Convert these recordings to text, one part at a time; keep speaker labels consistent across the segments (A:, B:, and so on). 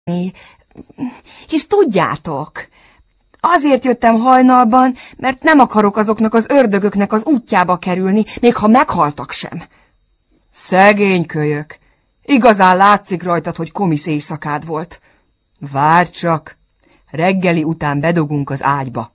A: Hisz tudjátok, azért jöttem hajnalban, mert nem akarok azoknak az ördögöknek az útjába kerülni, még ha meghaltak sem. Szegény kölyök, igazán látszik rajtad, hogy komisz éjszakád volt. Várj csak, reggeli után bedugunk az ágyba.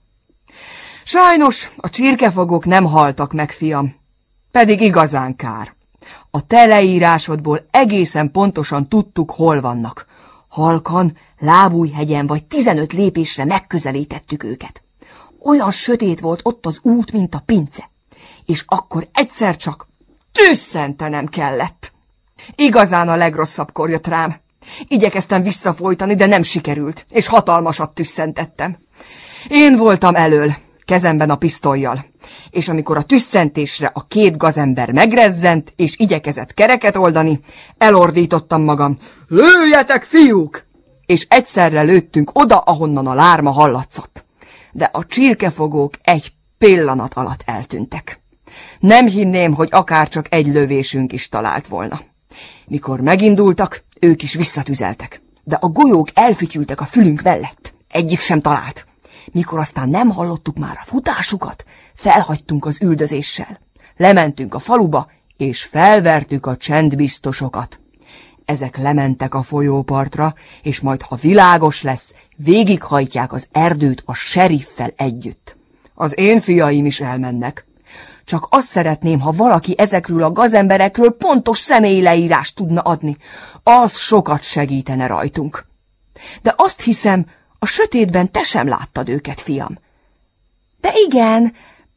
A: Sajnos a csirkefogók nem haltak meg, fiam, pedig igazán kár. A te leírásodból egészen pontosan tudtuk, hol vannak. Halkan, Lábújhegyen vagy 15 lépésre megközelítettük őket. Olyan sötét volt ott az út, mint a pince, és akkor egyszer csak tüsszentenem kellett. Igazán a legrosszabbkor jött rám. Igyekeztem visszafolytani, de nem sikerült, és hatalmasat tüsszentettem. Én voltam elől, kezemben a pisztollyal, és amikor a tüsszentésre a 2 gazember megrezzent, és igyekezett kereket oldani, elordítottam magam. Lőjetek, fiúk! És egyszerre lőttünk oda, ahonnan a lárma hallatszott. De a csirkefogók egy pillanat alatt eltűntek. Nem hinném, hogy akárcsak egy lövésünk is talált volna. Mikor megindultak, ők is visszatüzeltek, de a golyók elfütyültek a fülünk mellett. Egyik sem talált. Mikor aztán nem hallottuk már a futásukat, felhagytunk az üldözéssel. Lementünk a faluba, és felvertük a csendbiztosokat. Ezek lementek a folyópartra, és majd, ha világos lesz, végighajtják az erdőt a seriffel együtt. Az én fiaim is elmennek. Csak azt szeretném, ha valaki ezekről a gazemberekről pontos személyleírást tudna adni. Az sokat segítene rajtunk. De azt hiszem, a sötétben te sem láttad őket, fiam. De igen,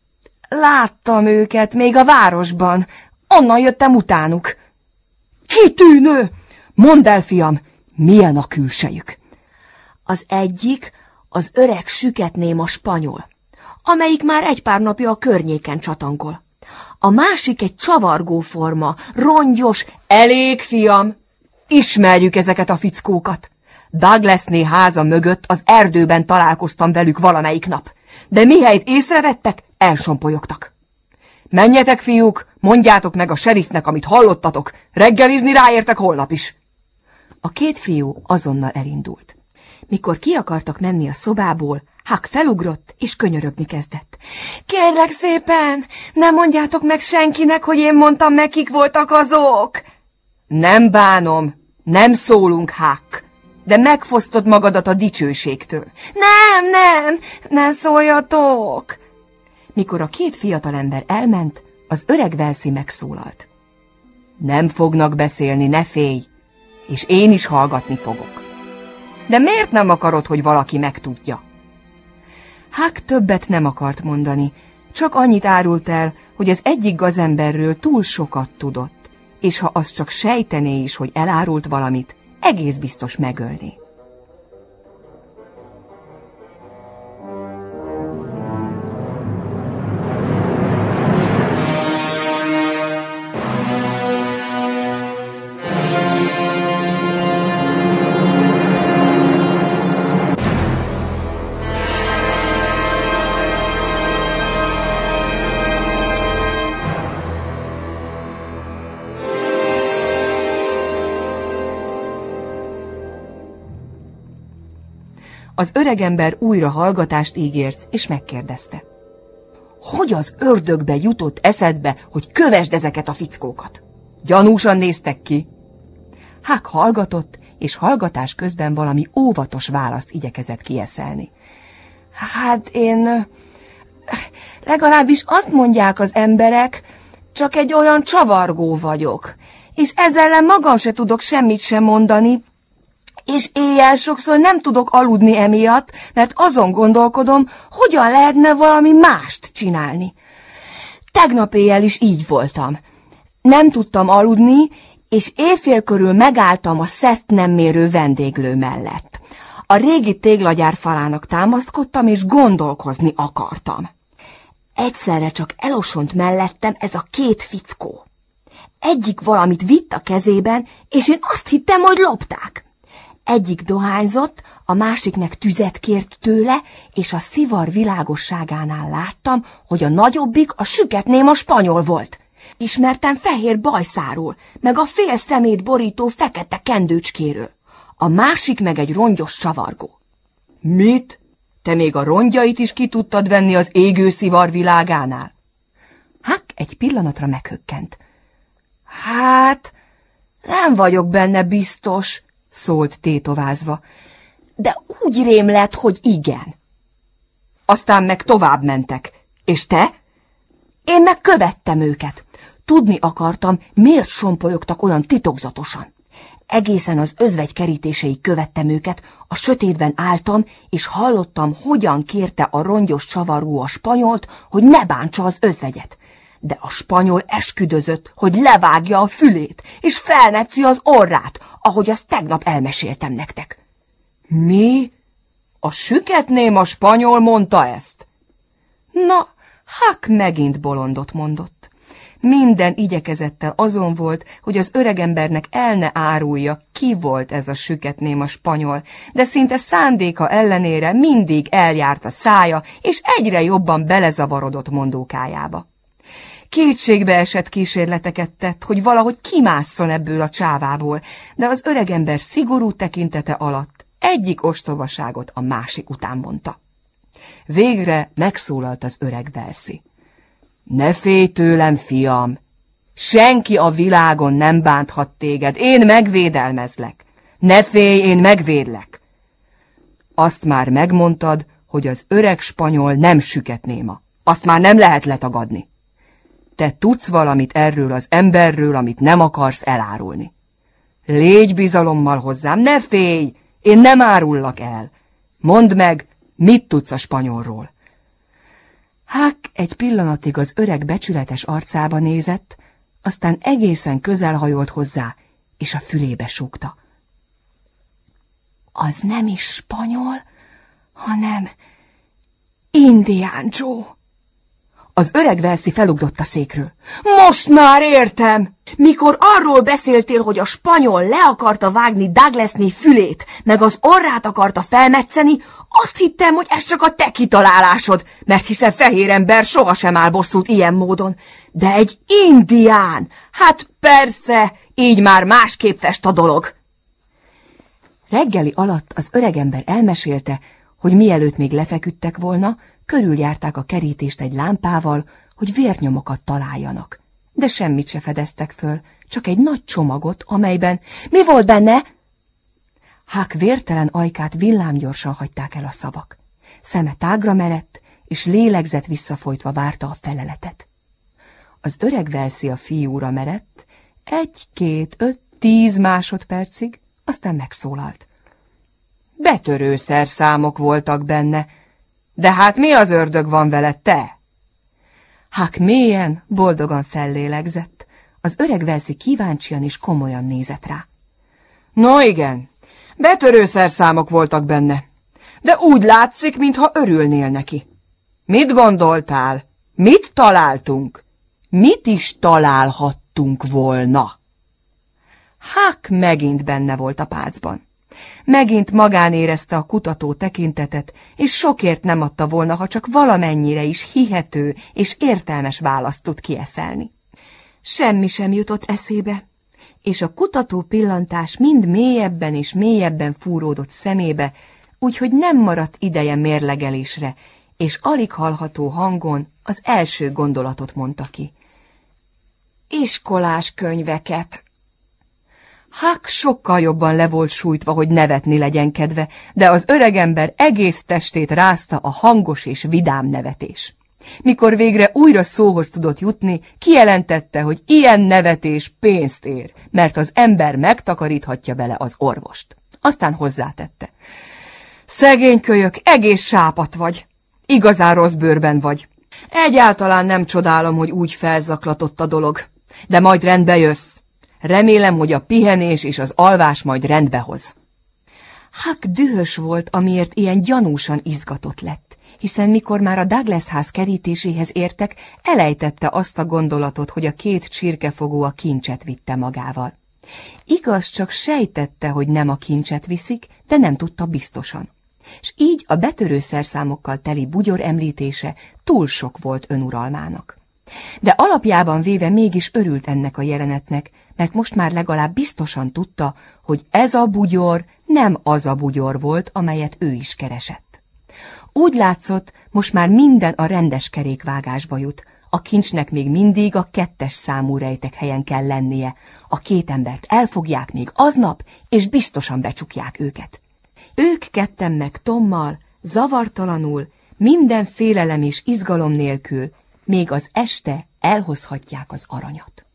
A: láttam őket még a városban. Onnan jöttem utánuk. Kitűnő! Mondd el, fiam, milyen a külsejük? Az egyik az öreg süketnéma spanyol, amelyik már egy pár napja a környéken csatangol. A másik egy csavargó forma, rongyos. Elég, fiam, ismerjük ezeket a fickókat. Douglasné háza mögött az erdőben találkoztam velük valamelyik nap, de mihelyt észrevettek, elsompolyogtak. Menjetek, fiúk, mondjátok meg a seriffnek, amit hallottatok, reggelizni ráértek holnap is. A 2 fiú azonnal elindult. Mikor ki akartak menni a szobából, Huck felugrott és könyörögni kezdett. Kérlek szépen, ne mondjátok meg senkinek, hogy én mondtam meg, kik voltak azok. Nem bánom, nem szólunk, Huck, de megfosztod magadat a dicsőségtől. Nem szóljatok. Mikor a 2 fiatalember elment, az öreg Velszi megszólalt. Nem fognak beszélni, ne félj, és én is hallgatni fogok. De miért nem akarod, hogy valaki megtudja? Huck többet nem akart mondani, csak annyit árult el, hogy az egyik gazemberről túl sokat tudott, és ha az csak sejtené is, hogy elárult valamit, egész biztos megölné. Az öregember újra hallgatást ígért, és megkérdezte. Hogy az ördögbe jutott eszedbe, hogy kövesd ezeket a fickókat? Gyanúsan néztek ki. Huck hallgatott, és hallgatás közben valami óvatos választ igyekezett kieszelni. Hát én... legalábbis azt mondják az emberek, csak egy olyan csavargó vagyok, és ezzel ellen magam se tudok semmit sem mondani, és éjjel sokszor nem tudok aludni emiatt, mert azon gondolkodom, hogyan lehetne valami mást csinálni. Tegnap éjjel is így voltam. Nem tudtam aludni, és éjfél körül megálltam a szeszt nem mérő vendéglő mellett. A régi téglagyár falának támaszkodtam, és gondolkozni akartam. Egyszerre csak elosont mellettem ez a 2 fickó. Egyik valamit vitt a kezében, és én azt hittem, hogy lopták. Egyik dohányzott, a másik meg tüzet kért tőle, és a szivar világosságánál láttam, hogy a nagyobbik a süketnéma spanyol volt. Ismertem fehér bajszáról, meg a fél szemét borító fekete kendőcskéről. a másik meg egy rongyos csavargó. Mit? Te még a rongyait is ki tudtad venni az égő szivar világánál? Huck egy pillanatra meghökkent. Hát, nem vagyok benne biztos, szólt tétovázva, de úgy rémlett, hogy igen. Aztán meg tovább mentek. És te? Én meg követtem őket. Tudni akartam, miért sompolyogtak olyan titokzatosan. Egészen az özvegy kerítéseig követtem őket, a sötétben álltam, és hallottam, hogyan kérte a rongyos csavargó a spanyolt, hogy ne bántsa az özvegyet. De a spanyol esküdözött, hogy levágja a fülét, és felmetzi az orrát, ahogy azt tegnap elmeséltem nektek. Mi? A süketném spanyol mondta ezt? Na, Huck megint bolondot mondott. Minden igyekezettel azon volt, hogy az öregembernek el ne árulja, ki volt ez a süketném spanyol, de szinte szándéka ellenére mindig eljárt a szája, és egyre jobban belezavarodott mondókájába. Kétségbe esett kísérleteket tett, hogy valahogy kimásszon ebből a csávából, de az öregember szigorú tekintete alatt egyik ostobaságot a másik után mondta. Végre megszólalt az öreg Velszi. Ne félj tőlem, fiam! Senki a világon nem bánthat téged, én megvédelmezlek. Ne félj, én megvédlek. Azt már megmondtad, hogy az öreg spanyol nem süketnéma. Azt már nem lehet letagadni. Te tudsz valamit erről az emberről, amit nem akarsz elárulni. Légy bizalommal hozzám, ne félj, én nem árullak el. Mondd meg, mit tudsz a spanyolról? Huck egy pillanatig az öreg becsületes arcába nézett, aztán egészen közel hajolt hozzá, és a fülébe súgta. Az nem is spanyol, hanem Indián Joe. Az öreg Velszi felugrott a székről. Most már értem! Mikor arról beszéltél, hogy a spanyol le akarta vágni Douglasné fülét, meg az orrát akarta felmetszeni, azt hittem, hogy ez csak a te kitalálásod, mert hiszen fehér ember sohasem áll bosszút ilyen módon. De egy indián! Hát persze, így már másképp fest a dolog. Reggeli alatt az öregember elmesélte, hogy mielőtt még lefeküdtek volna, körüljárták a kerítést egy lámpával, hogy vérnyomokat találjanak. De semmit se fedeztek föl, csak egy nagy csomagot, amelyben... Mi volt benne? Huck vértelen ajkát villámgyorsan hagyták el a szavak. Szeme tágra merett, és lélegzet visszafolytva várta a feleletet. Az öreg Velszi a fiúra merett, 1, 2, 5, 10 másodpercig, aztán megszólalt. Betörő szerszámok voltak benne, de hát mi az ördög van veled, te? Huck mélyen, boldogan fellélegzett. Az öreg Velszi kíváncsian és komolyan nézett rá. No igen, betörő szerszámok voltak benne, de úgy látszik, mintha örülnél neki. Mit gondoltál? Mit találtunk? Mit is találhattunk volna? Huck megint benne volt a pácban. Megint magán érezte a kutató tekintetet, és sokért nem adta volna, ha csak valamennyire is hihető és értelmes választ tud kieszelni. Semmi sem jutott eszébe, és a kutató pillantás mind mélyebben és mélyebben fúródott szemébe, úgyhogy nem maradt ideje mérlegelésre, és alig hallható hangon az első gondolatot mondta ki. Iskolás könyveket. Huck sokkal jobban le volt sújtva, hogy nevetni legyen kedve, de az öregember egész testét rázta a hangos és vidám nevetés. Mikor végre újra szóhoz tudott jutni, kijelentette, hogy ilyen nevetés pénzt ér, mert az ember megtakaríthatja vele az orvost. Aztán hozzátette. Szegény kölyök, egész sápat vagy. Igazán rossz bőrben vagy. Egyáltalán nem csodálom, hogy úgy felzaklatott a dolog, de majd rendbe jössz. Remélem, hogy a pihenés és az alvás majd rendbe hoz. Huck dühös volt, amiért ilyen gyanúsan izgatott lett, hiszen mikor már a Douglas ház kerítéséhez értek, elejtette azt a gondolatot, hogy a 2 csirkefogó a kincset vitte magával. Igaz, csak sejtette, hogy nem a kincset viszik, de nem tudta biztosan. És így a betörő szerszámokkal teli bugyor említése túl sok volt önuralmának. De alapjában véve mégis örült ennek a jelenetnek, mert most már legalább biztosan tudta, hogy ez a bugyor nem az a bugyor volt, amelyet ő is keresett. Úgy látszott, most már minden a rendes kerékvágásba jut. A kincsnek még mindig a 2. számú rejtekhelyen kell lennie. A 2 embert elfogják még aznap, és biztosan becsukják őket. Ők ketten meg Tommal, zavartalanul, minden félelem és izgalom nélkül, még az este elhozhatják az aranyat.